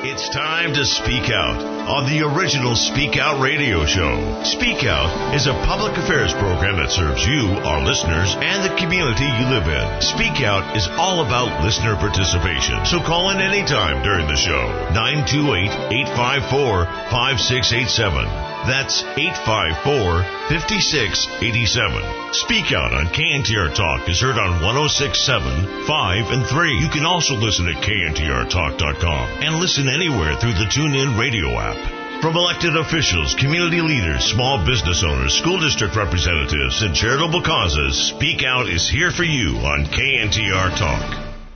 It's time to speak out on the original Speak Out radio show. Speak Out is a public affairs program that serves you, our listeners, and the community you live in. Speak Out is all about listener participation, so call in anytime during the show. 928-854-5687. That's 854-5687. Speak Out on KNTR Talk is heard on 106.7, 5, and 3. You can also listen at kntrtalk.com and listen anywhere through the TuneIn radio app. From elected officials, community leaders, small business owners, school district representatives, and charitable causes, Speak Out is here for you on KNTR Talk.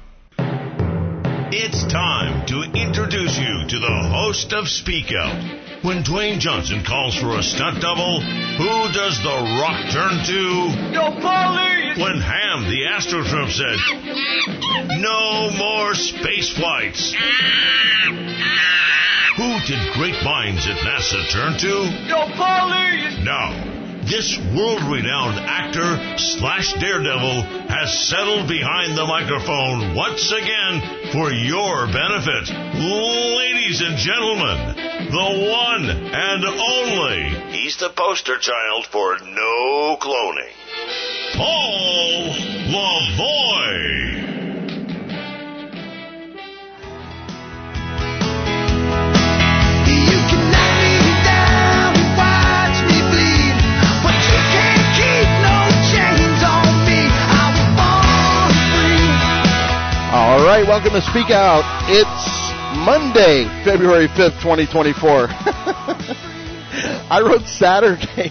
It's time to introduce you to the host of Speak Out. When Dwayne Johnson calls for a stunt double, who does The Rock turn to? Yo, police! When Ham, the astroturf, said, no more space flights. Who did great minds at NASA turn to? Yo, police! Now, this world-renowned actor / daredevil has settled behind the microphone once again for your benefit. Ladies and gentlemen, the one and only. He's the poster child for no cloning. Paul Lavoie. All right, welcome to Speak Out. It's Monday, February 5th, 2024. I wrote Saturday.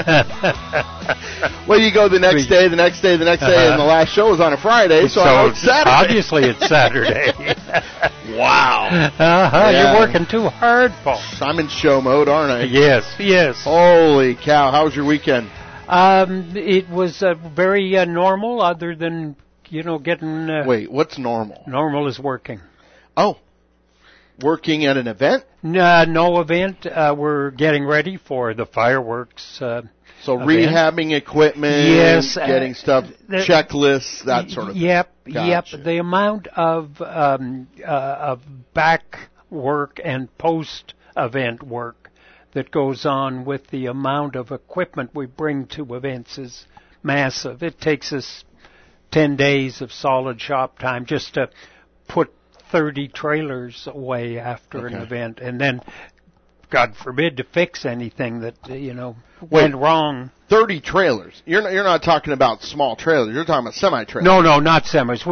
Well, you go the next day, and the last show was on a Friday, so I wrote Saturday. Obviously, it's Saturday. Wow. Yeah. You're working too hard, Paul. I'm in show mode, aren't I? Yes. Holy cow. How was your weekend? It was very normal, other than, getting... Wait, what's normal? Normal is working. Oh. Working at an event? No event. We're getting ready for the fireworks. So rehabbing equipment, yes, getting stuff, checklists, that sort of thing. Yep. The amount of back work and post-event work that goes on with the amount of equipment we bring to events is massive. It takes us 10 days of solid shop time just to put 30 trailers away after an event, and then, God forbid, to fix anything that, went wrong. 30 trailers? You're not talking about small trailers. You're talking about semi-trailers. No, not semis.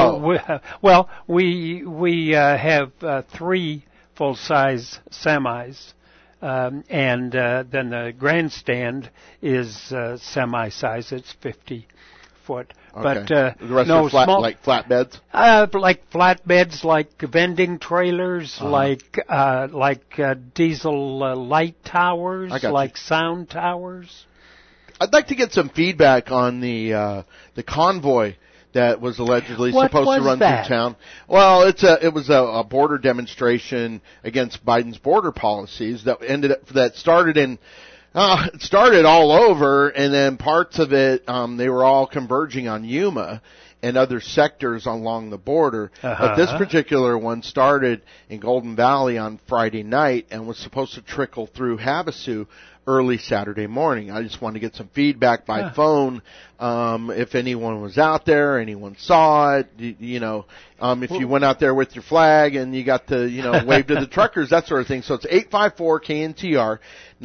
We have 3 full-size semis, and then the grandstand is semi-size. It's 50 foot. Okay. But the rest are small, like flatbeds? Like flatbeds, like vending trailers, like diesel light towers, like sound towers. I'd like to get some feedback on the convoy that was allegedly supposed to run through town. Well, it was a border demonstration against Biden's border policies that started in. It started all over, and then parts of it, they were all converging on Yuma and other sectors along the border. But this particular one started in Golden Valley on Friday night and was supposed to trickle through Havasu early Saturday morning. I just wanted to get some feedback by phone, if anyone was out there, anyone saw it, if you went out there with your flag and you got to, wave to the truckers, that sort of thing. So it's 854-KNTR,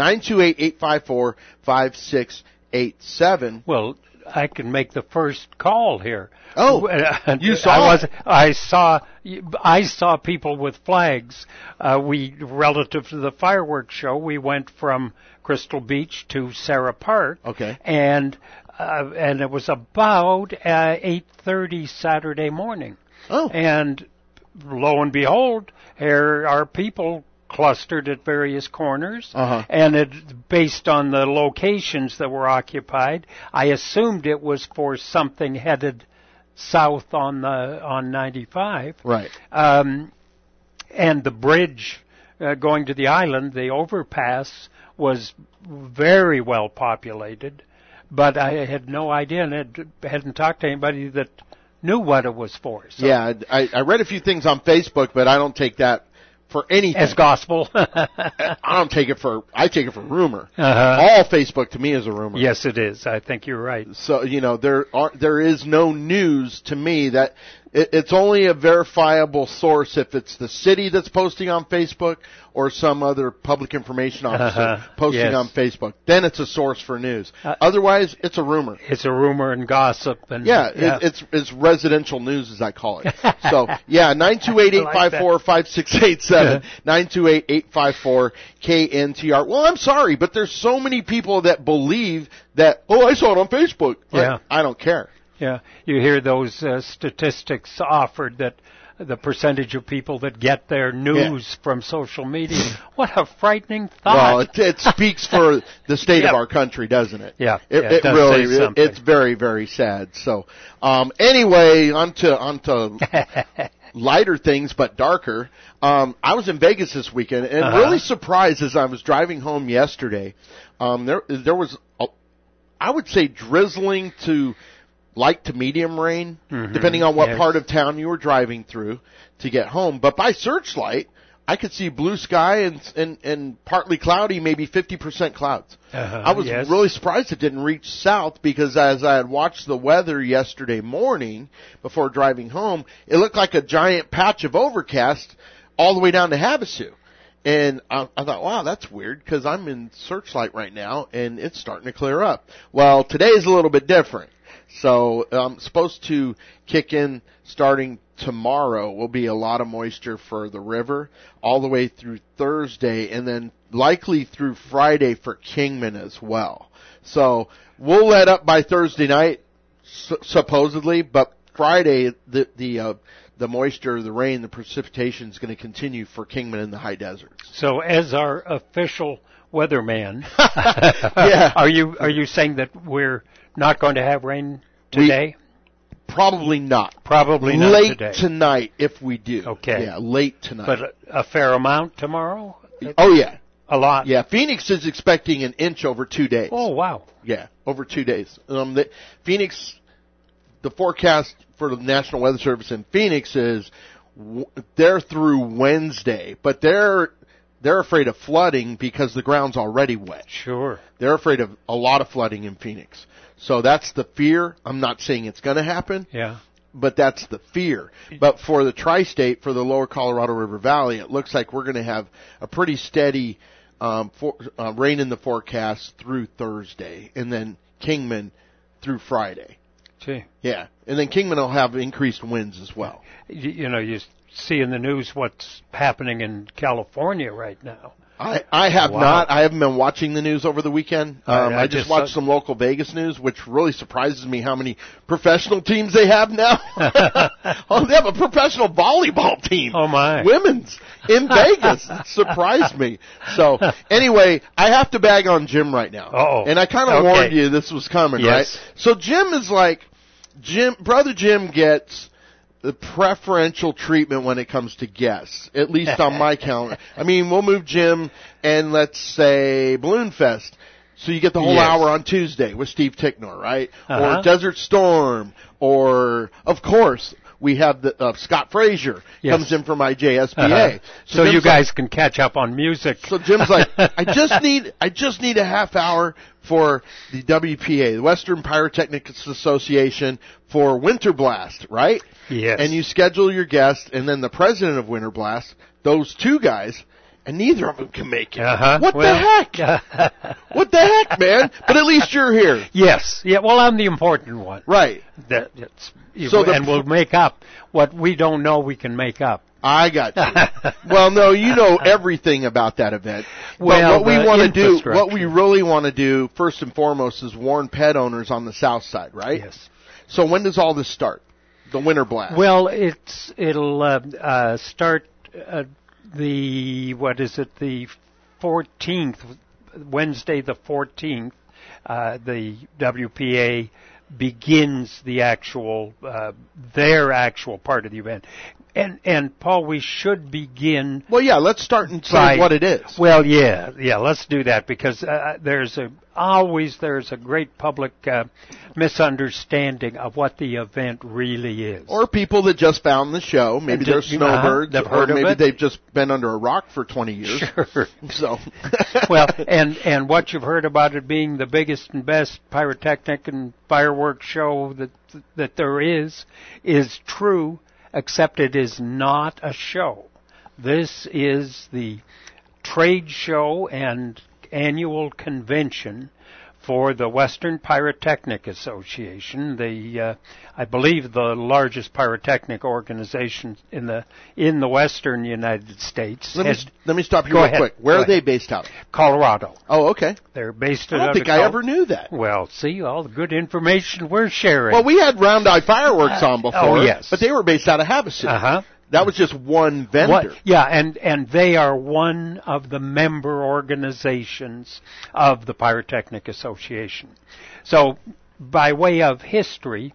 928-854-5687. Well, I can make the first call here. Oh, you saw it? I saw people with flags. Relative to the fireworks show, we went from Crystal Beach to Sarah Park. Okay. And it was about 8:30 Saturday morning. Oh. And lo and behold, here are people clustered at various corners, and based on the locations that were occupied, I assumed it was for something headed south on 95. Right. And the bridge going to the island, the overpass, was very well populated, but I had no idea, and hadn't talked to anybody that knew what it was for. So. Yeah, I read a few things on Facebook, but I don't take that for anything as gospel. I take it for rumor. Uh-huh. All Facebook to me is a rumor. Yes, it is. I think you're right. So, there is no news to me that it's only a verifiable source if it's the city that's posting on Facebook or some other public information officer posting on Facebook. Then it's a source for news. Otherwise, it's a rumor. It's a rumor and gossip. And it's residential news, as I call it. So, 928-854-5687, 928-854-KNTR. Well, I'm sorry, but there's so many people that believe that, I saw it on Facebook. I don't care. Yeah, you hear those statistics offered that the percentage of people that get their news from social media. What a frightening thought. Well, it speaks for the state of our country, doesn't it? Yeah, it really, it's very, very sad. So, anyway, onto lighter things, but darker. I was in Vegas this weekend, and really surprised as I was driving home yesterday. There was, I would say, drizzling to light to medium rain, depending on what part of town you were driving through to get home. But by searchlight, I could see blue sky and partly cloudy, maybe 50% clouds. I was really surprised it didn't reach south, because as I had watched the weather yesterday morning before driving home, it looked like a giant patch of overcast all the way down to Havasu. And I thought, wow, that's weird, because I'm in searchlight right now and it's starting to clear up. Well, today is a little bit different. So I'm supposed to kick in starting tomorrow. Will be a lot of moisture for the river all the way through Thursday, and then likely through Friday for Kingman as well. So we'll let up by Thursday night, supposedly, but Friday the moisture, the rain, the precipitation is going to continue for Kingman in the high deserts. So as our official weatherman, yeah, are you saying that we're not going to have rain today? Probably not. Probably not late today. Tonight, if we do. Okay. Yeah, late tonight. But a fair amount tomorrow? Oh, yeah. A lot? Yeah, Phoenix is expecting an inch over 2 days. Oh, wow. Yeah, over 2 days. Phoenix, the forecast for the National Weather Service in Phoenix is they're through Wednesday, but they're afraid of flooding because the ground's already wet. Sure. They're afraid of a lot of flooding in Phoenix. So that's the fear. I'm not saying it's going to happen. Yeah. But that's the fear. But for the tri-state, for the lower Colorado River Valley, it looks like we're going to have a pretty steady rain in the forecast through Thursday, and then Kingman through Friday. Gee. Yeah. And then Kingman will have increased winds as well. You see in the news what's happening in California right now. I have not. I haven't been watching the news over the weekend. I just watched some local Vegas news, which really surprises me how many professional teams they have now. They have a professional volleyball team. Oh, my. Women's in Vegas. It surprised me. So, anyway, I have to bag on Jim right now. Uh-oh. And I kind of warned you this was coming, right? So Jim is like, Brother Jim gets the preferential treatment when it comes to guests, at least on my calendar. I mean, we'll move Jim and let's say Balloon Fest. So you get the whole hour on Tuesday with Steve Ticknor, right? Or Desert Storm, or, of course, we have the Scott Frazier comes in from IJSBA. So you guys can catch up on music. So Jim's like, I just need a half hour for the WPA, the Western Pyrotechnics Association, for Winter Blast, right? Yes. And you schedule your guest, and then the president of Winter Blast, those two guys, and neither of them can make it. What the heck? What the heck, man? But at least you're here. Yes. Yeah. Well, I'm the important one. Right. And we'll make up what we don't know we can make up. I got you. Well, no, you know everything about that event. Well, what we want to do, what we really want to do, first and foremost, is warn pet owners on the south side, right? Yes. So when does all this start? The Winter Blast. Well, it'll start the 14th, Wednesday the 14th. The WPA begins the actual their actual part of the event. And Paul, we should begin. Well, yeah, let's start and say what it is. Well, yeah, let's do that because there's a great public misunderstanding of what the event really is. Or people that just found the show, maybe they're snowbirds, or maybe they've just been under a rock for 20 years. Sure. So, well, and what you've heard about it being the biggest and best pyrotechnic and fireworks show that there is true. Except it is not a show. This is the trade show and annual convention for the Western Pyrotechnic Association, I believe the largest pyrotechnic organization in the Western United States. Let me stop you real quick. Where are they based out of? Colorado. Oh, okay. They're based I don't think I ever knew that. Well, see, all the good information we're sharing. Well, we had Round Eye Fireworks on before. Oh, yes. But they were based out of Havasu. Uh-huh. That was just one vendor. And they are one of the member organizations of the Pyrotechnic Association. So, by way of history,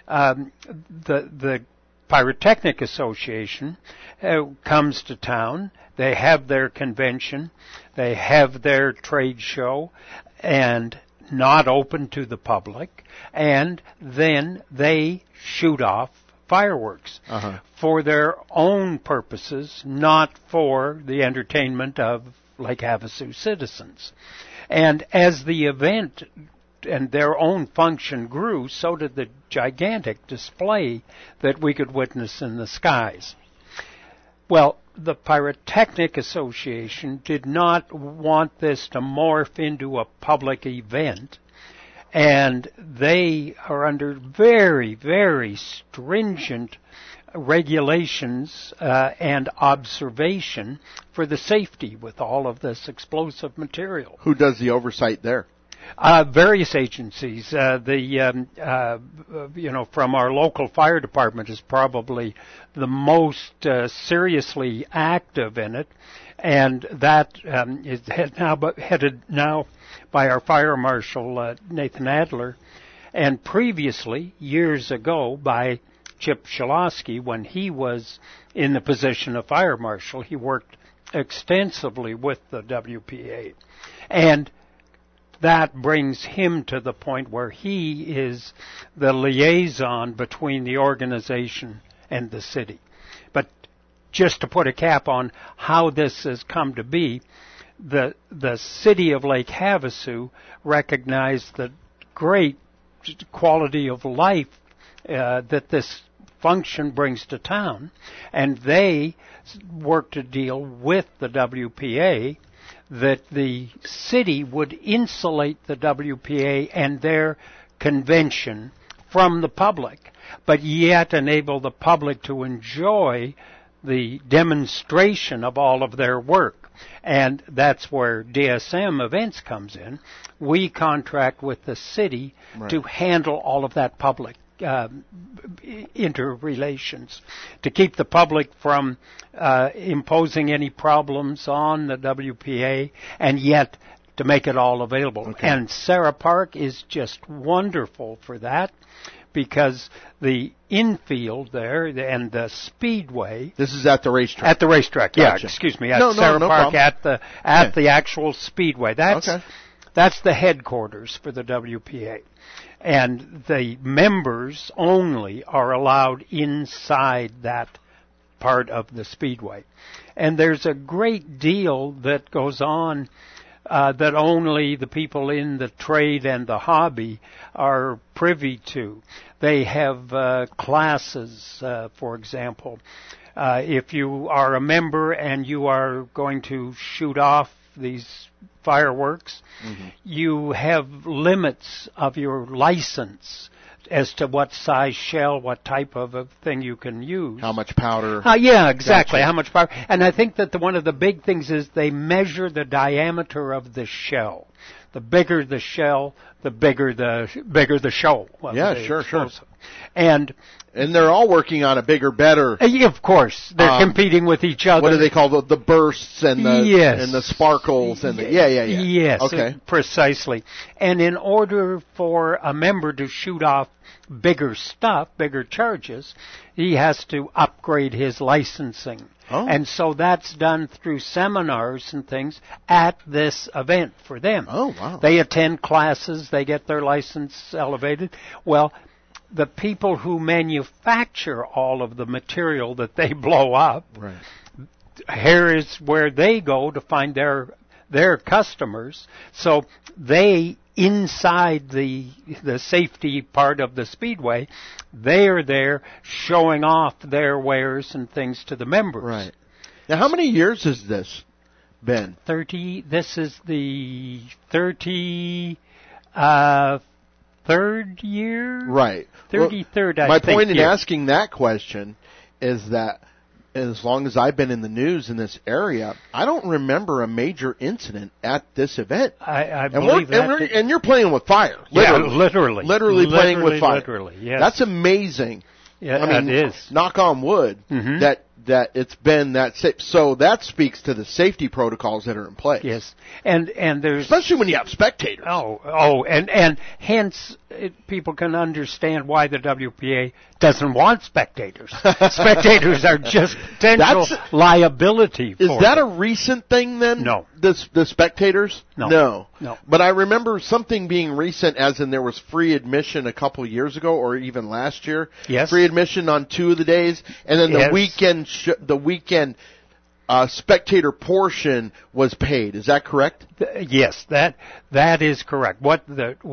the Pyrotechnic Association comes to town. They have their convention. They have their trade show, and not open to the public. And then they shoot off fireworks for their own purposes, not for the entertainment of Lake Havasu citizens. And as the event and their own function grew, so did the gigantic display that we could witness in the skies. Well, the Pyrotechnic Association did not want this to morph into a public event, and they are under very, very stringent regulations and observation for the safety with all of this explosive material. Who does the oversight there? Various agencies. From our local fire department is probably the most seriously active in it, and that is headed now by our fire marshal Nathan Adler, and previously, years ago, by Chip Shalosky. When he was in the position of fire marshal, he worked extensively with the WPA, and that brings him to the point where he is the liaison between the organization and the city. But just to put a cap on how this has come to be, the city of Lake Havasu recognized the great quality of life that this function brings to town, and they worked a deal with the WPA that the city would insulate the WPA and their convention from the public, but yet enable the public to enjoy the demonstration of all of their work. And that's where DSM Events comes in. We contract with the city to handle all of that public interrelations, to keep the public from imposing any problems on the WPA, and yet to make it all available. Okay. And Sarah Park is just wonderful for that, because the infield there and the speedway. This is at the racetrack. At the racetrack, gotcha. Yeah. Excuse me, at Sarah Park problem. at the actual speedway. That's the headquarters for the WPA. And the members only are allowed inside that part of the speedway. And there's a great deal that goes on that only the people in the trade and the hobby are privy to. They have classes, for example. If you are a member and you are going to shoot off these fireworks, you have limits of your license as to what size shell, what type of a thing you can use. How much powder. Yeah, exactly. Gotcha. How much powder. And I think that one of the big things is they measure the diameter of the shell. The bigger the shell, the bigger the show. Yeah, sure. And they're all working on a bigger, better. Of course, they're competing with each other. What do they call the bursts and the sparkles and yeah. Yes, okay, precisely. And in order for a member to shoot off bigger stuff, bigger charges, he has to upgrade his licensing. Oh. And so that's done through seminars and things at this event for them. Oh, wow. They attend classes, they get their license elevated. Well, the people who manufacture all of the material that they blow up, right, here is where they go to find their customers. So they, inside the safety part of the speedway, they are there showing off their wares and things to the members. Right. Now, how many years has this been? 30. This is the 33rd year? Right. 33rd, well, I my think. My point in asking that question is that as long as I've been in the news in this area, I don't remember a major incident at this event. I believe that. And you're playing with fire. Literally. Literally playing with fire. Literally, yes. That's amazing. Yeah, I mean, it is. Knock on wood that it's been that safe. So that speaks to the safety protocols that are in place. Yes, and there's especially when you have spectators. And hence people can understand why the WPA doesn't want spectators. Spectators are just potential liability for Is that them. a recent thing then? No. The spectators? No. But I remember something being recent, as in there was free admission a couple years ago, or even last year. Yes. Free admission on 2 of the days, and then the weekend spectator portion was paid. Is that correct? Yes, that is correct. What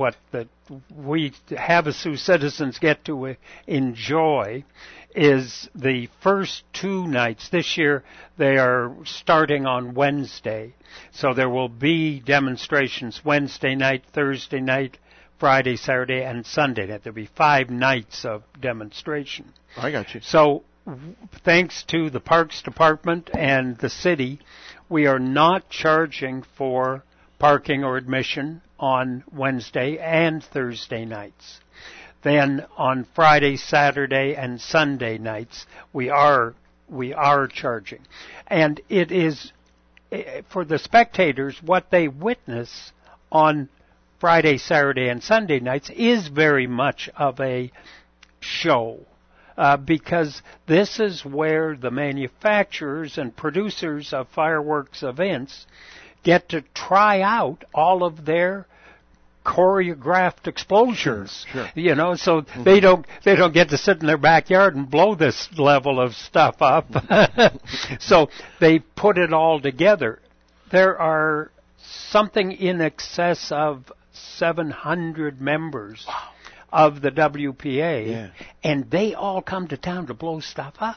we Havasu citizens get to enjoy is the first 2 nights. This year they are starting on Wednesday, so there will be demonstrations Wednesday night, Thursday night, Friday, Saturday, and Sunday night. There'll be 5 nights of demonstration. I got you. So, thanks to the Parks Department and the city, we are not charging for parking or admission on Wednesday and Thursday nights. Then on Friday, Saturday, and Sunday nights, we are charging. And it is, for the spectators, what they witness on Friday, Saturday, and Sunday nights is very much of a show. Because this is where the manufacturers and producers of fireworks events get to try out all of their choreographed explosions. Sure. So they don't get to sit in their backyard and blow this level of stuff up. So they put it all together. There are something in excess of 700 members of the WPA, and they all come to town to blow stuff up.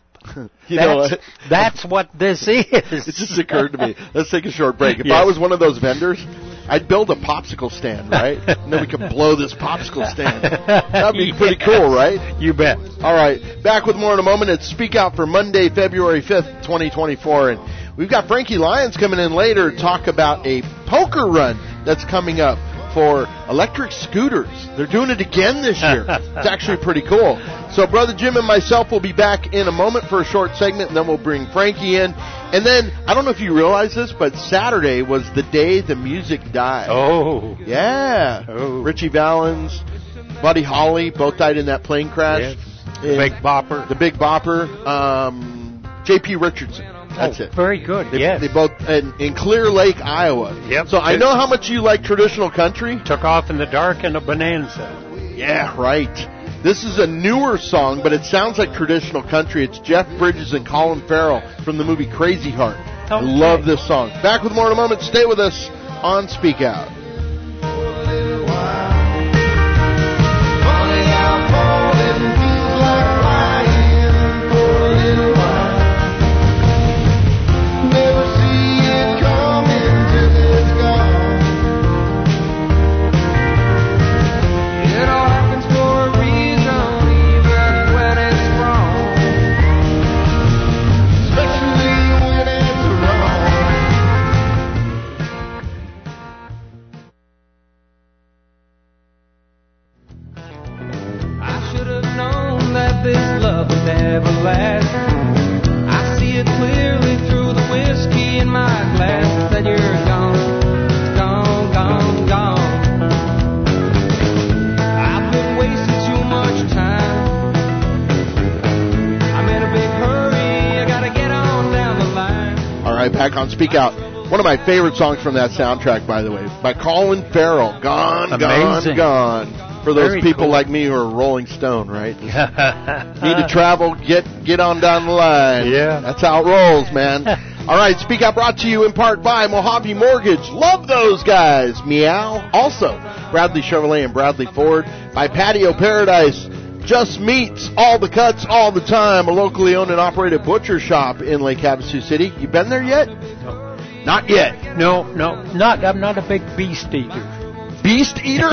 That's what this is. It just occurred to me. Let's take a short break. If I was one of those vendors, I'd build a popsicle stand, right? And then we could blow this popsicle stand. That'd be pretty cool, right? You bet. All right. Back with more in a moment. It's Speak Out for Monday, February 5th, 2024. And we've got Frankie Lyons coming in later to talk about a poker run that's coming up for electric scooters. They're doing it again this year. It's actually pretty cool. So Brother Jim and myself will be back in a moment for a short segment, and then we'll bring Frankie in. And then, I don't know if you realize this, but Saturday was the day the music died. Oh. Yeah. Oh. Richie Valens, Buddy Holly, both died in that plane crash. Yes. The Big Bopper. The Big Bopper. J.P. Richardson. That's it. Very good. They both in Clear Lake, Iowa. Yep. So I know how much you like traditional country. Took off in the dark in a Bonanza. Yeah, right. This is a newer song, but it sounds like traditional country. It's Jeff Bridges and Colin Farrell from the movie Crazy Heart. I love this song. Back with more in a moment. Stay with us on Speak Out. right back on Speak Out. One of my favorite songs from that soundtrack, by the way, by Colin Farrell. Gone, Amazing. gone, gone. For those Very people cool. like me who are Rolling Stone, right? Need to travel, get on down the line. Yeah. That's how it rolls, man. All right, Speak Out brought to you in part by Mojave Mortgage. Love those guys. Meow. Also, Bradley Chevrolet and Bradley Ford. By Patio Paradise. Just Meats, all the cuts, all the time. A locally owned and operated butcher shop in Lake Havasu City. You been there yet? No. Not yet. No, I'm not a big beast eater. Beast eater?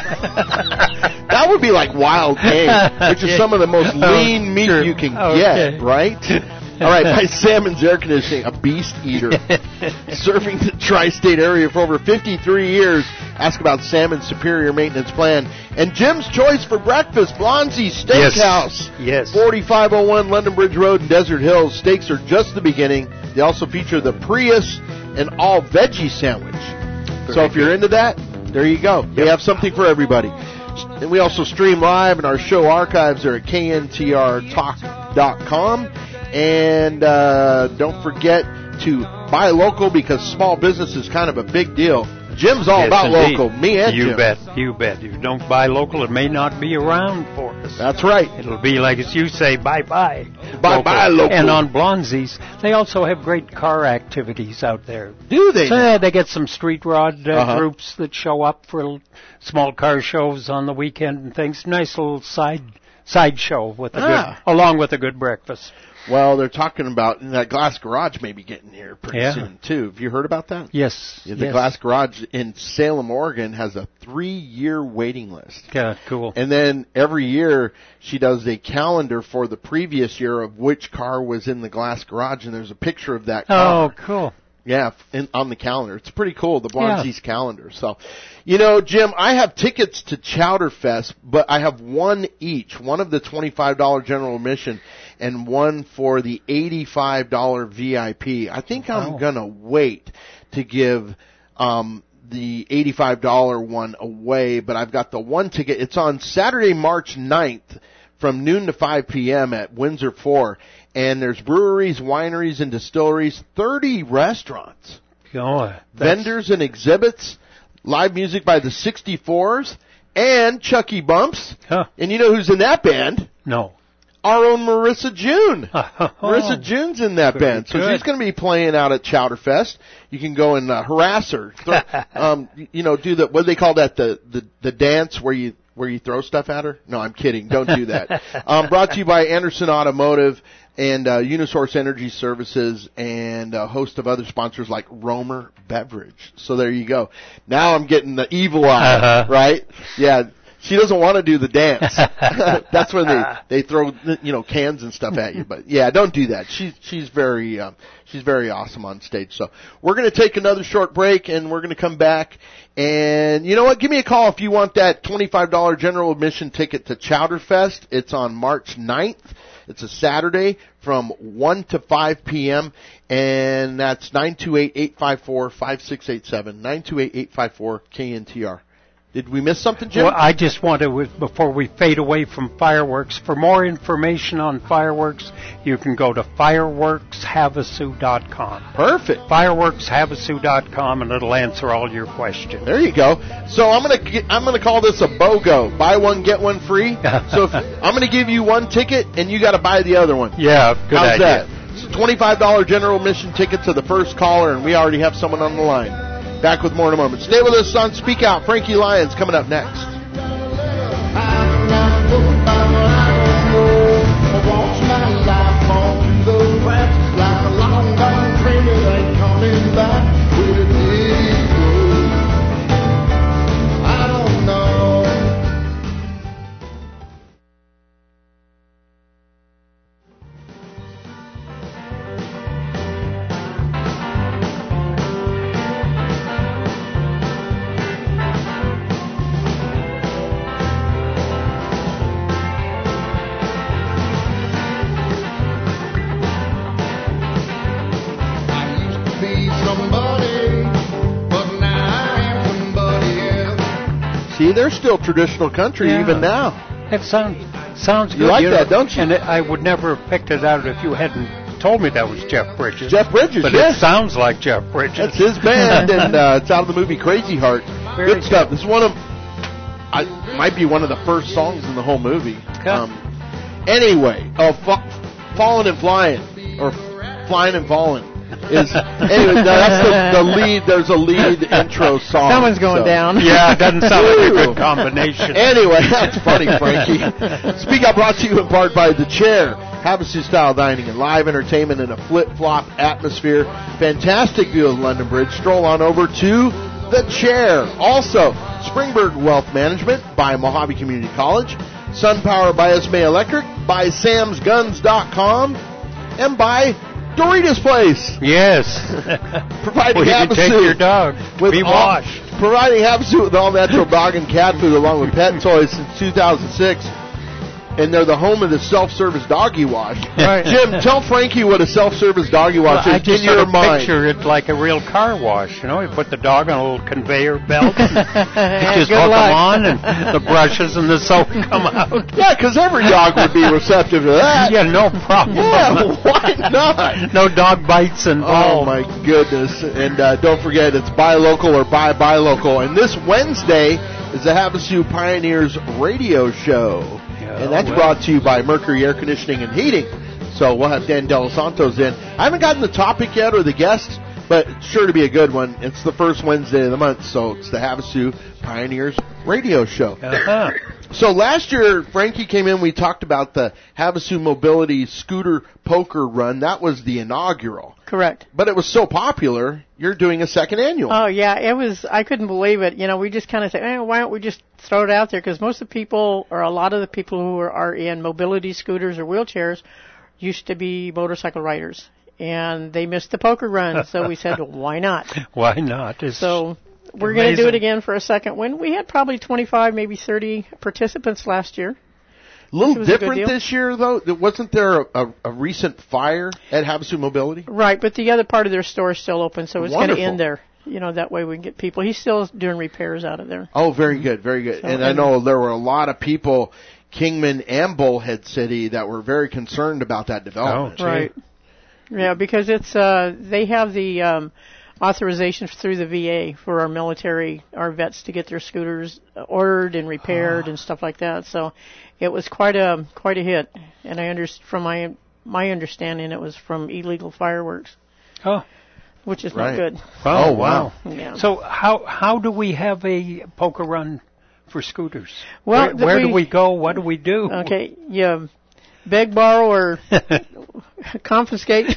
That would be like wild game, which is some of the most lean meat you can get, right? All right, by Salmon's Air Conditioning, a beast eater. Serving the tri-state area for over 53 years. Ask about Salmon's superior maintenance plan. And Jim's Choice for Breakfast, Blonsey Steakhouse. Yes. 4501 London Bridge Road in Desert Hills. Steaks are just the beginning. They also feature the Prius and all veggie sandwich. So if you're into that, there you go. They have something for everybody. And we also stream live, and our show archives are at kntrtalk.com. And don't forget to buy local, because small business is kind of a big deal. Jim's all about indeed. local. Me and you Jim. You bet. If you don't buy local, it may not be around for us. That's right. It'll be like, as you say, bye-bye. Bye-bye local. And on Blonsey's, they also have great car activities out there. Do they? So, they get some street rod groups that show up for small car shows on the weekend and things. Nice little side show with along with a good breakfast. Well, they're talking about that Glass Garage maybe getting here pretty soon, too. Have you heard about that? Yes. The Glass Garage in Salem, Oregon has a 3-year waiting list. Yeah, cool. And then every year she does a calendar for the previous year of which car was in the Glass Garage, and there's a picture of that car. Oh, cool. Yeah, on the calendar. It's pretty cool, the Blonsey's calendar. So, Jim, I have tickets to Chowderfest, but I have one each. One of the $25 general admission and one for the $85 VIP. I think I'm going to wait to give the $85 one away, but I've got the one ticket. It's on Saturday, March 9th from noon to 5 p.m. at Windsor 4. And there's breweries, wineries, and distilleries, 30 restaurants, vendors and exhibits, live music by the 64s, and Chucky Bumps. Huh. And you know who's in that band? No. Our own Marissa June. Marissa June's in that band. So she's going to be playing out at Chowderfest. You can go and harass her. Do the, what do they call that, the dance where you throw stuff at her? No, I'm kidding. Don't do that. Brought to you by Anderson Automotive and Unisource Energy Services and a host of other sponsors like Romer Beverage. So there you go. Now I'm getting the evil eye, right? Yeah. She doesn't want to do the dance. That's when they throw cans and stuff at you. But yeah, don't do that. She's very awesome on stage. So we're going to take another short break, and we're going to come back. And you know what? Give me a call if you want that $25 general admission ticket to Chowderfest. It's on March 9th. It's a Saturday from 1 to 5 p.m. And that's 928-854-5687. 928-854-KNTR. Did we miss something, Jim? Well, I just want to, before we fade away from fireworks, for more information on fireworks, you can go to fireworkshavasu.com. Perfect. Fireworkshavasu.com, and it'll answer all your questions. There you go. So I'm gonna call this a BOGO. Buy one, get one free. So I'm gonna give you one ticket, and you got to buy the other one. Yeah, good How's idea. that? It's a $25 general admission ticket to the first caller, and we already have someone on the line. Back with more in a moment. Stay with us on Speak Out. Frankie Lyons coming up next. See, they're still traditional country even now. That sounds good. You like that, don't you? And I would never have picked it out if you hadn't told me that was Jeff Bridges. Jeff Bridges, but yes. It sounds like Jeff Bridges. That's his band, and it's out of the movie Crazy Heart. Good stuff. This is might be one of the first songs in the whole movie. Anyway, Falling and Flying, or Flying and Falling. Anyway, that's the lead. There's a lead intro song. Someone's going down. Yeah, it doesn't sound like a good combination. Anyway, that's funny, Frankie. Speak Up brought to you in part by The Chair. Havasu-style dining and live entertainment in a flip-flop atmosphere. Fantastic view of the London Bridge. Stroll on over to The Chair. Also, Springburg Wealth Management by Mojave Community College. SunPower by Esme Electric. By SamsGuns.com. And by Doritos Place. Yes. Providing Havasu. Take your dog. Be washed. Providing Havasu with all natural dog and cat food along with pet toys since 2006. And they're the home of the self-service doggy wash. Right. Jim, tell Frankie what a self-service doggy wash is in your mind. Picture it like a real car wash. You know, you put the dog on a little conveyor belt. And you just hook them on, and the brushes and the soap come out. Yeah, because every dog would be receptive to that. Yeah, no problem. Yeah, why not? No dog bites involved. Oh, my goodness. And don't forget, it's buy local or buy local. And this Wednesday is the Havasu Pioneers radio show. And that's brought to you by Mercury Air Conditioning and Heating. So we'll have Dan Delos Santos in. I haven't gotten the topic yet or the guests, but it's sure to be a good one. It's the first Wednesday of the month, so it's the Havasu Pioneers radio show. Uh-huh. So last year, Frankie came in, we talked about the Havasu Mobility Scooter Poker Run. That was the inaugural. Correct. But it was so popular, you're doing a second annual. Oh, yeah, it was, I couldn't believe it. You know, we just kind of said, why don't we just throw it out there? Because most of the people, or a lot of the people who are in mobility scooters or wheelchairs, used to be motorcycle riders. And they missed the poker run, so we said, well, why not? Why not? So we're going to do it again for a second win. We had probably 25, maybe 30 participants last year. A little different this year, though. Wasn't there a recent fire at Havasu Mobility? Right, but the other part of their store is still open, so it's going to end there. You know, that way we can get people. He's still doing repairs out of there. Oh, very good, very good. So, and I know there were a lot of people, Kingman and Bullhead City, that were very concerned about that development. Oh, right. Yeah, because it's they have the authorization through the VA for our military, our vets to get their scooters ordered and repaired and stuff like that. So it was quite a hit. And from my understanding, it was from illegal fireworks. Oh. Which is not good. Oh, wow. Yeah. So how do we have a poker run for scooters? Well, where do we go? What do we do? Okay, you beg, borrow, or confiscate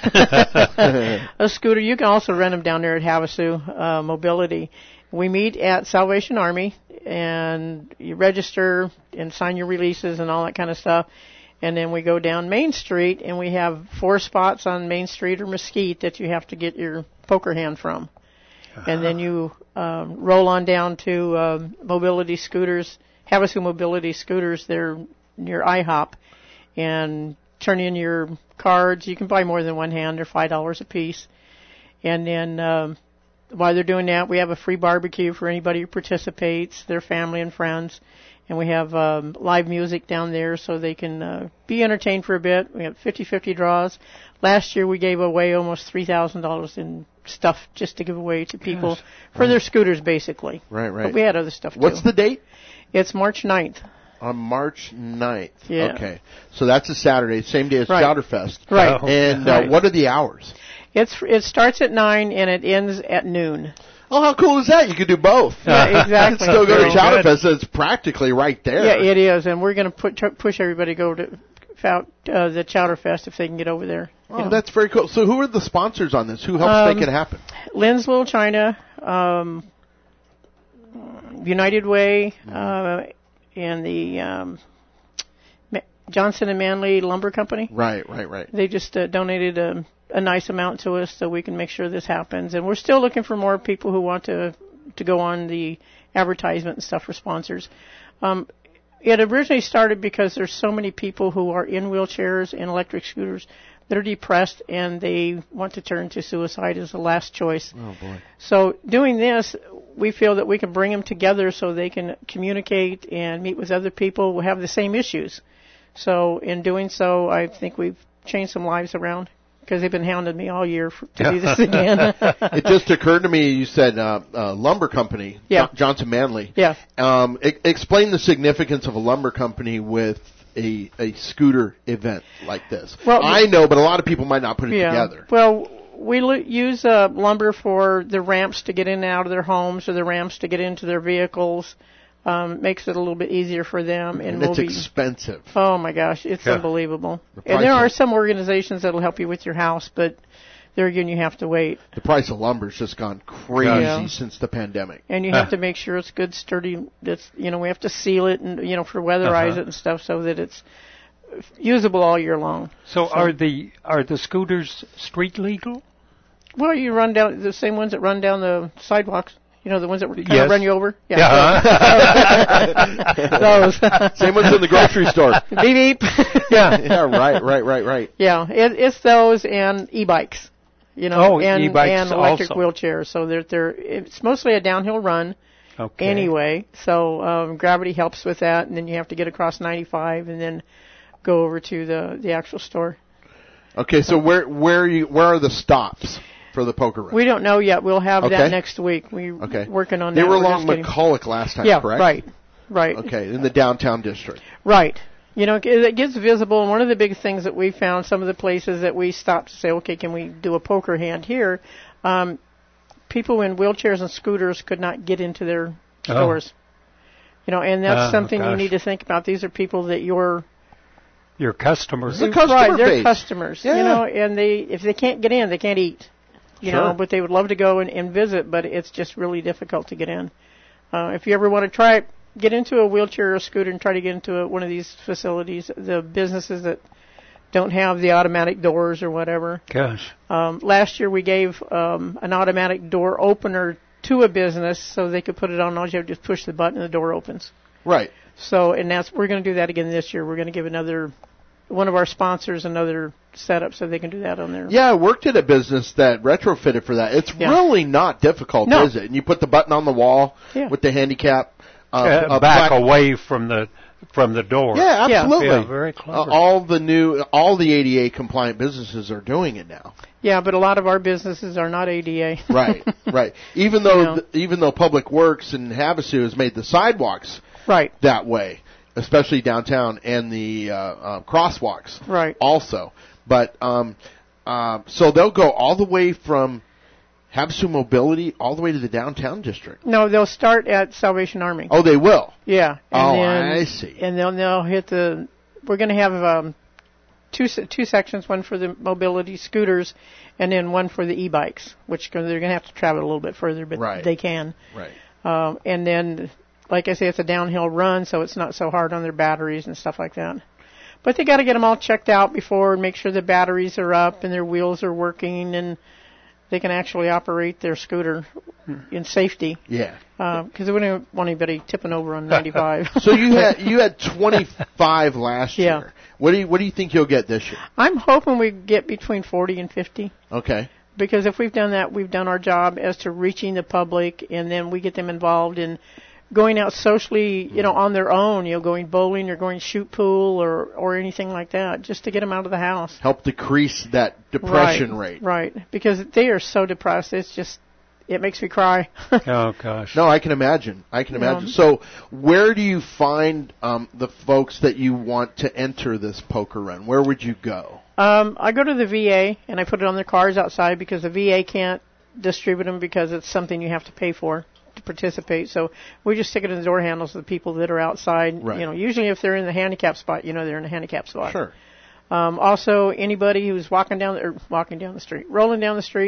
a scooter. You can also rent them down there at Havasu Mobility. We meet at Salvation Army, and you register and sign your releases and all that kind of stuff. And then we go down Main Street, and we have 4 spots on Main Street or Mesquite that you have to get your poker hand from. And then you roll on down to Mobility Scooters, Havasu Mobility Scooters. They're near IHOP. And turn in your cards. You can buy more than one hand. They're $5 a piece. And then while they're doing that, we have a free barbecue for anybody who participates, their family and friends. And we have live music down there so they can be entertained for a bit. We have 50-50 draws. Last year we gave away almost $3,000 in stuff just to give away to people for their scooters, basically. Right. But we had other stuff, too. What's the date? It's March 9th. On March 9th. Yeah. Okay. So that's a Saturday, same day as Chowderfest. Right. And what are the hours? It starts at 9 and it ends at noon. Oh, how cool is that? You could do both. Yeah, exactly. Still go to Chowderfest, so it's practically right there. Yeah, it is, and we're going to push everybody to go to the Chowderfest if they can get over there. Oh, that's very cool. So who are the sponsors on this? Who helps make it happen? Lynn's Little China, United Way, and the Johnson and Manley Lumber Company. Right. They just donated a nice amount to us so we can make sure this happens. And we're still looking for more people who want to go on the advertisement and stuff for sponsors. It originally started because there's so many people who are in wheelchairs and electric scooters that are depressed and they want to turn to suicide as a last choice. Oh, boy. So doing this, we feel that we can bring them together so they can communicate and meet with other people who have the same issues. So in doing so, I think we've changed some lives around because they've been hounding me all year to do this again. It just occurred to me, you said lumber company, Johnson Manley. Yeah. Explain the significance of a lumber company with a scooter event like this. Well, I know, but a lot of people might not put it together. Well, we use lumber for the ramps to get in and out of their homes or the ramps to get into their vehicles. Makes it a little bit easier for them. And it's expensive. Oh, my gosh. It's unbelievable. And there are some organizations that will help you with your house, but there again, you have to wait. The price of lumber's just gone crazy since the pandemic. And you have to make sure it's good, sturdy. It's, we have to seal it and, for weatherize it and stuff so that it's usable all year long. So are the scooters street legal? Well, you run down the same ones that run down the sidewalks. The ones that kind of run you over? Yeah. Those. Same ones in the grocery store. Beep, beep. Yeah, right. Yeah, it's those and e-bikes. And e-bikes and electric also. wheelchairs. So it's mostly a downhill run anyway. So gravity helps with that, and then you have to get across 95 and then go over to the actual store. Okay, so where are the stops for the poker run? We don't know yet. We'll have that next week. We're working on that. They were along McCulloch last time, correct? Right. Okay, in the downtown district. Right. It gets visible, and one of the big things that we found, some of the places that we stopped to say, okay, can we do a poker hand here? People in wheelchairs and scooters could not get into their stores. And that's something you need to think about. These are people that your customers. The customer base. They're customers. Yeah. And if they can't get in, they can't eat. But they would love to go and visit, but it's just really difficult to get in. If you ever want to try it, get into a wheelchair or a scooter and try to get into one of these facilities, the businesses that don't have the automatic doors or whatever. Gosh. Last year we gave an automatic door opener to a business so they could put it on. All you have to just push the button and the door opens. Right. So, we're going to do that again this year. We're going to give one of our sponsors another setup so they can do that on there. Yeah, I worked at a business that retrofitted for that. It's really not difficult, is it? And you put the button on the wall with the handicap. Back away from the door. Yeah, absolutely. Yeah, very clever. All the ADA compliant businesses are doing it now. Yeah, but a lot of our businesses are not ADA. Right. Even though Public Works and Havasu has made the sidewalks that way, especially downtown, and the crosswalks also. But so they'll go all the way from Havasu Mobility all the way to the downtown district. No, they'll start at Salvation Army. Oh, they will? Yeah. I see. And they'll hit we're going to have two sections, one for the mobility scooters and then one for the e-bikes, which they're going to have to travel a little bit further, but they can. Right. And then, like I say, it's a downhill run, so it's not so hard on their batteries and stuff like that. But they got to get them all checked out before and make sure the batteries are up and their wheels are working and they can actually operate their scooter in safety. Yeah. Because we don't want anybody tipping over on 95. So you had 25 last year. What do you think you'll get this year? I'm hoping we get between 40 and 50. Okay. Because if we've done that, we've done our job as to reaching the public, and then we get them involved in going out socially, on their own, going bowling or going shoot pool or anything like that, just to get them out of the house. Help decrease that depression rate. Right, because they are so depressed. It makes me cry. Oh, gosh. No, I can imagine. So where do you find the folks that you want to enter this poker run? Where would you go? I go to the VA, and I put it on their cars outside because the VA can't distribute them because it's something you have to pay for to participate. So we just stick it in the door handles of the people that are outside. Right. Usually if they're in the handicap spot, they're in a handicap spot. Sure. Also, anybody who's rolling down the street. Rolling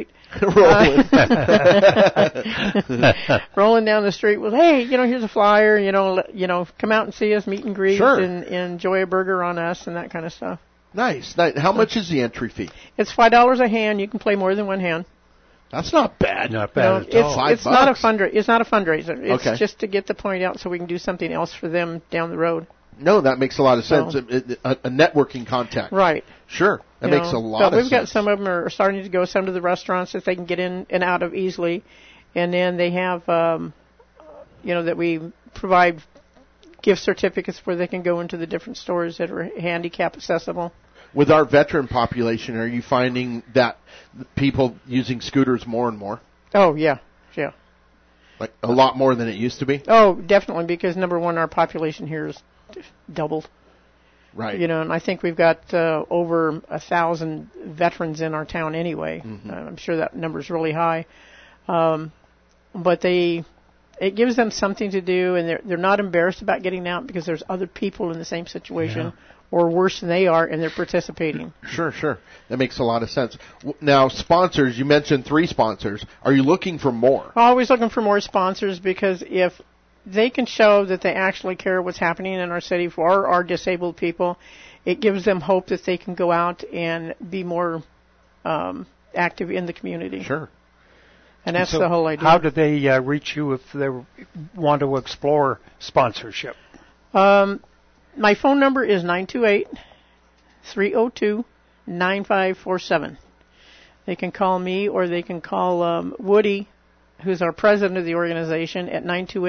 down the street with, hey, here's a flyer, come out and see us, meet and greet, and enjoy a burger on us and that kind of stuff. Nice. How much is the entry fee? It's $5 a hand. You can play more than one hand. That's not bad. Not bad at all. It's not a fundraiser. It's just to get the point out so we can do something else for them down the road. No, that makes a lot of sense. A networking contact. Right. Sure. That makes a lot of sense. But we've got some of them are starting to go some to the restaurants that they can get in and out of easily. And then they have, that we provide gift certificates where they can go into the different stores that are handicap accessible. With our veteran population, are you finding that people using scooters more and more? Oh, yeah. Yeah. Like a lot more than it used to be? Oh, definitely, because number one, our population here is doubled. Right. You know, and I think we've got over 1,000 veterans in our town anyway. Mm-hmm. I'm sure that number's really high. But it gives them something to do, and they're not embarrassed about getting out because there's other people in the same situation or worse than they are, and they're participating. Sure. That makes a lot of sense. Now, sponsors, you mentioned 3 sponsors. Are you looking for more? Always looking for more sponsors, because if they can show that they actually care what's happening in our city for our disabled people, it gives them hope that they can go out and be more active in the community. Sure. And that's the whole idea. How do they reach you if they want to explore sponsorship? My phone number is 928-302-9547. They can call me, or they can call Woody, who's our president of the organization, at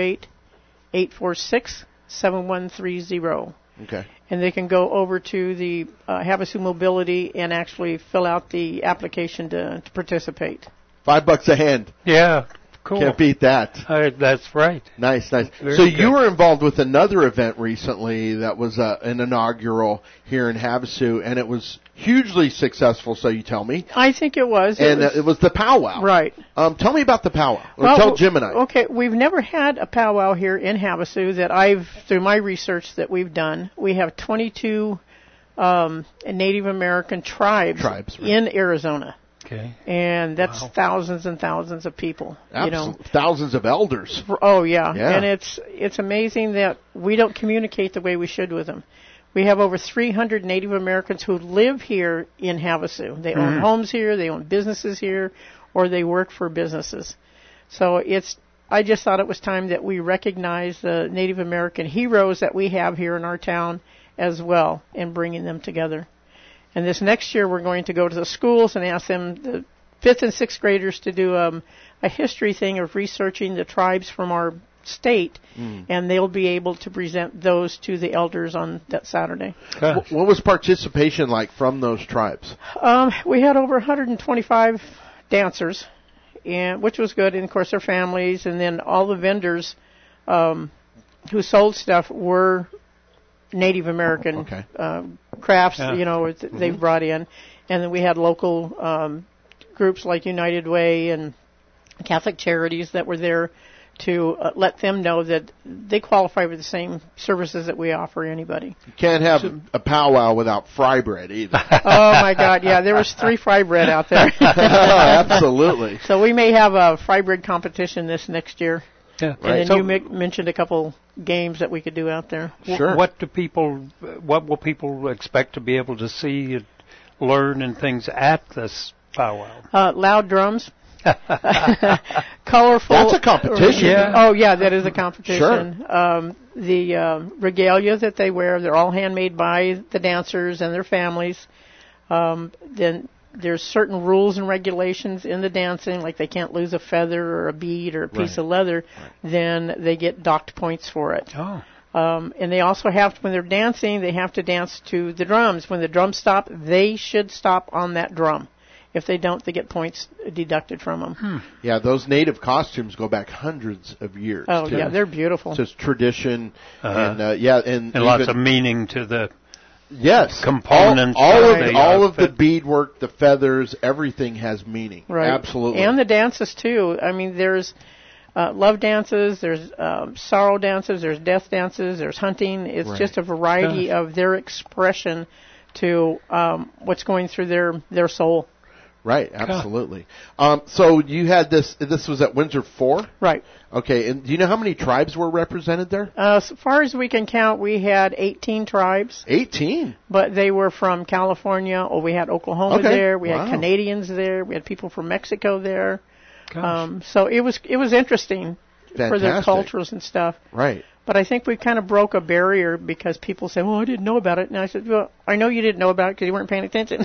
928-846-7130. Okay. And they can go over to the Havasu Mobility and actually fill out the application to participate. $5 a hand. Yeah, cool. Can't beat that. That's right. Nice. Very So good. you were involved with another event recently that was an inaugural here in Havasu, and it was hugely successful, so you tell me. I think it was. It was the powwow. Right. Tell me about the powwow. Or Well, tell Jim and I. Okay, we've never had a powwow here in Havasu that through my research that we've done. We have 22 Native American tribes Right. in Arizona. Okay. And that's thousands and thousands of people. Absolutely. Thousands of elders. Oh, yeah. Yeah. And it's amazing that we don't communicate the way we should with them. We have over 300 Native Americans who live here in Havasu. They own homes here, they own businesses here, or they work for businesses. So I just thought it was time that we recognize the Native American heroes that we have here in our town as well, and bringing them together. And this next year, we're going to go to the schools and ask them, the 5th and 6th graders, to do a history thing of researching the tribes from our state, and they'll be able to present those to the elders on that Saturday. What was participation like from those tribes? We had over 125 dancers, which was good, and of course their families, and then all the vendors who sold stuff were Native American crafts, they've brought in. And then we had local groups like United Way and Catholic Charities that were there to let them know that they qualify for the same services that we offer anybody. You can't have a powwow without fry bread either. Oh, my God, yeah, there was 3 fry bread out there. Absolutely. So we may have a fry bread competition this next year. Yeah. And then you mentioned a couple games that we could do out there. Sure. What will people expect to be able to see, and learn, and things at this powwow? Loud drums. Colorful. That's a competition. Yeah. Oh, yeah, that is a competition. Sure. The regalia that they wear, they're all handmade by the dancers and their families. Then there's certain rules and regulations in the dancing, like they can't lose a feather or a bead or a piece of leather. Then they get docked points for it. Oh. And they also have to, when they're dancing, they have to dance to the drums. When the drums stop, they should stop on that drum. If they don't, they get points deducted from them. Yeah, those native costumes go back hundreds of years. Oh, too. yeah, they're beautiful. Just tradition, and lots of meaning to the components. All of the beadwork, the feathers, everything has meaning. Right. Absolutely. And the dances, too. I mean, there's love dances, there's sorrow dances, there's death dances, there's hunting. It's just a variety of their expression to what's going through their soul. Right, absolutely. So you had this was at Windsor 4? Right. Okay, and do you know how many tribes were represented there? As far as we can count, we had 18 tribes. 18? But they were from California, or we had Oklahoma there, we had Canadians there, we had people from Mexico there. So it was interesting. Fantastic. For their cultures and stuff. Right. But I think we kind of broke a barrier because people say, well, I didn't know about it. And I said, well, I know you didn't know about it because you weren't paying attention.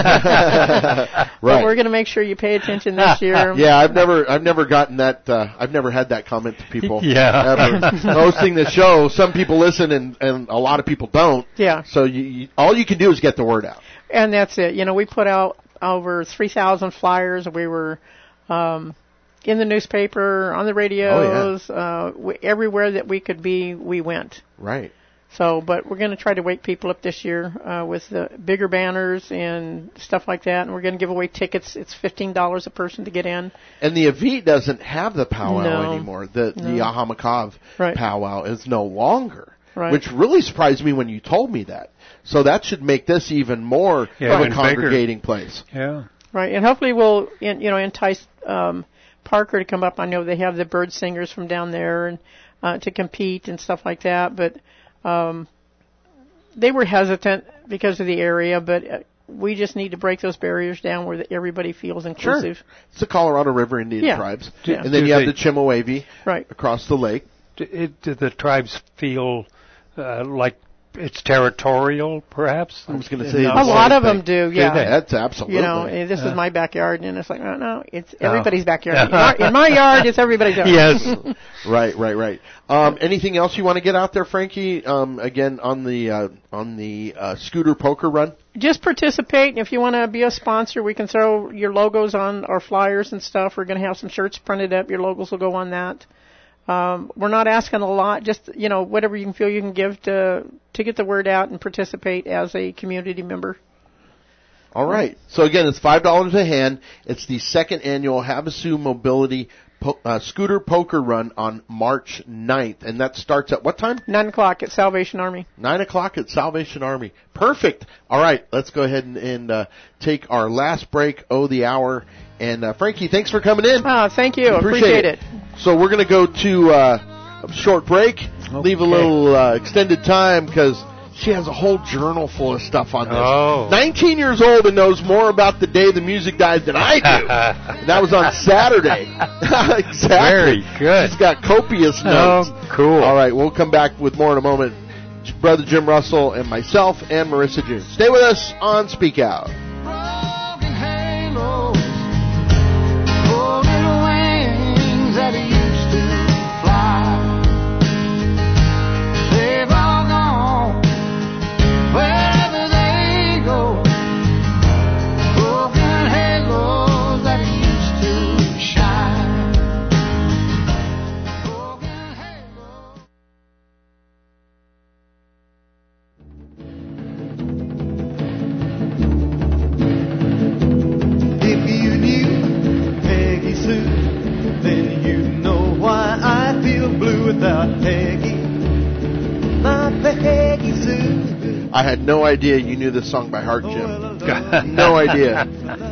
But we're going to make sure you pay attention this year. Yeah, I've never gotten that, I've never had that comment to people. Yeah. Ever. Hosting the show, some people listen and a lot of people don't. Yeah. So all you can do is get the word out. And that's it. You know, we put out over 3,000 flyers. We were in the newspaper, on the radios, everywhere that we could be, we went. Right. So, but we're going to try to wake people up this year with the bigger banners and stuff like that. And we're going to give away tickets. It's $15 a person to get in. And the Evite doesn't have the powwow anymore. The Ahamakov powwow is no longer, which really surprised me when you told me that. So that should make this even more of a congregating place. Yeah. Right, and hopefully we'll entice Parker to come up. I know they have the bird singers from down there and to compete and stuff like that, but they were hesitant because of the area, but we just need to break those barriers down where everybody feels inclusive. Sure. It's the Colorado River Indian tribes. And then you have the Chemehuevi across the lake. Do the tribes feel like it's territorial, perhaps? I was going to say a lot of them do, yeah. That's absolutely. You know, this is my backyard, and it's like, no, it's everybody's backyard. In my yard, it's everybody's yard. Yes. Right. Anything else you want to get out there, Frankie? Again, on the scooter poker run? Just participate. If you want to be a sponsor, we can throw your logos on our flyers and stuff. We're going to have some shirts printed up. Your logos will go on that. We're not asking a lot, just, whatever you can feel you can give to get the word out and participate as a community member. All right. So again, it's $5 a hand. It's the second annual Havasu Mobility Scooter Poker Run on March 9th. And that starts at what time? 9 o'clock at Salvation Army. 9 o'clock at Salvation Army. Perfect. All right. Let's go ahead and take our last break, the hour. And Frankie, thanks for coming in. Thank you. Appreciate it. So we're going to go to a short break, leave a little extended time because she has a whole journal full of stuff on this. 19 years old and knows more about the day the music died than I do. And that was on Saturday. Exactly. Very good. She's got copious notes. Oh, cool. All right, we'll come back with more in a moment. Brother Jim Russell and myself and Marissa June. Stay with us on Speak Out. That he used to fly, they've all gone wherever they go. Broken halos that he used to shine. Broken halos. If you knew Peggy Sue, then you know why I feel blue without Peggy, my Peggy Sue. I had no idea you knew this song by heart, Jim. No idea.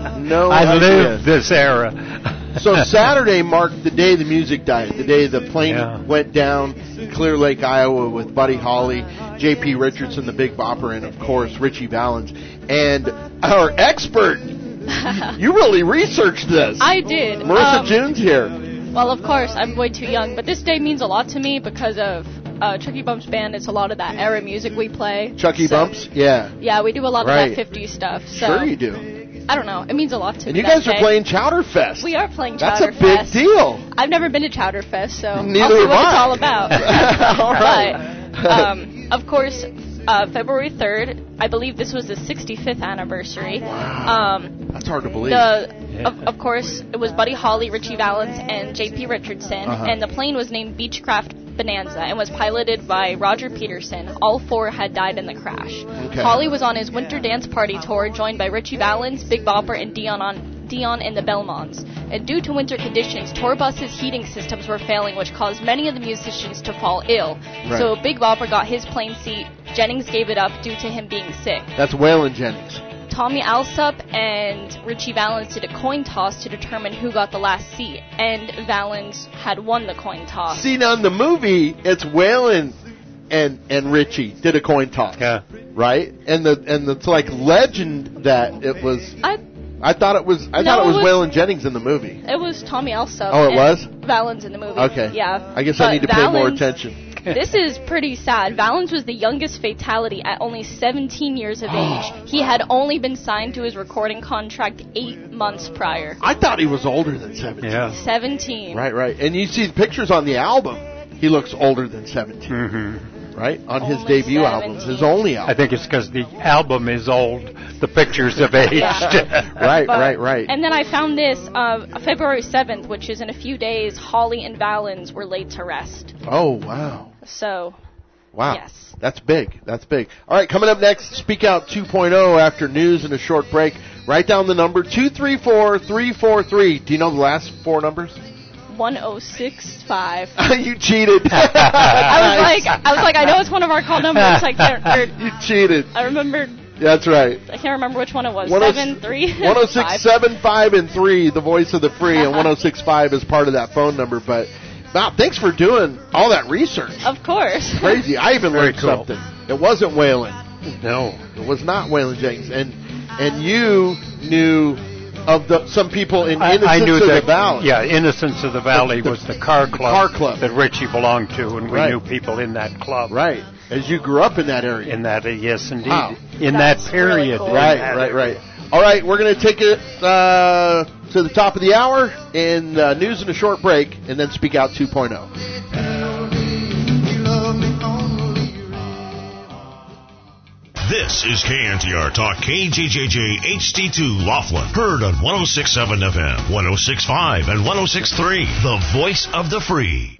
I lived this era. So Saturday marked the day the music died, the day the plane went down in Clear Lake, Iowa with Buddy Holly, J.P. Richardson, the Big Bopper, and, of course, Richie Valens. And our expert, you really researched this. I did. Marissa June's here. Well, of course, I'm way too young, but this day means a lot to me because of Chucky Bumps Band. It's a lot of that era music we play. Chucky Bumps? Yeah. Yeah, we do a lot of that 50s stuff. So, sure you do. I don't know. It means a lot to me. And you guys are playing Chowderfest. We are playing Chowderfest. That's a big deal. I've never been to Chowderfest, so Neither I'll see what I. it's all about. All right. But, of course, February 3rd, I believe this was the 65th anniversary. Wow. That's hard to believe. Of course, it was Buddy Holly, Richie Valens, and J.P. Richardson, and the plane was named Beechcraft Bonanza and was piloted by Roger Peterson. All four had died in the crash. Okay. Holly was on his winter dance party tour, joined by Richie Valens, Big Bopper, and Dion and the Belmonts. And due to winter conditions, tour buses' heating systems were failing, which caused many of the musicians to fall ill. Right. So Big Bopper got his plane seat. Jennings gave it up due to him being sick. That's Waylon Jennings. Tommy Alsop and Richie Valens did a coin toss to determine who got the last seat, and Valens had won the coin toss. See, now in the movie, it's Waylon and Richie did a coin toss. Yeah. Right? And it's like legend that it was. I thought it was Waylon Jennings in the movie. It was Tommy Alsop. Oh, it was? Valens in the movie. Okay. Yeah. I guess I need to pay more attention. This is pretty sad. Valens was the youngest fatality at only 17 years of age. He had only been signed to his recording contract 8 months prior. I thought he was older than 17. Yeah. 17. Right. And you see the pictures on the album. He looks older than 17. Mm-hmm. right? On his Only debut album, his only album. I think it's because the album is old, the pictures have aged. Right. And then I found this February 7th, which is in a few days, Holly and Valens were laid to rest. Oh, wow. So, wow. Yes. That's big. All right, coming up next, Speak Out 2.0 after news and a short break. Write down the number 234-343. Do you know the last four numbers? 1065. You cheated. I was like, I know it's one of our call numbers. You cheated. I remembered. That's right. I can't remember which one it was. 7, 3, 106, 7, 5, and 3, the voice of the free, and 1065 is part of that phone number. But wow, thanks for doing all that research. Of course. Crazy. I even learned something. It wasn't Waylon. No, it was not Waylon Jennings. And you knew of some people in Innocence of the Valley. Yeah, Innocence of the Valley was the car club that Richie belonged to, and we knew people in that club. Right. As you grew up in that area. In that, yes, indeed. Wow. In that period. Really cool. Right. All right, we're going to take it to the top of the hour in news and a short break, and then Speak Out 2.0. This is KNTR Talk, KJJJ HD2 Laughlin. Heard on 106.7 FM, 106.5, and 106.3. The voice of the free.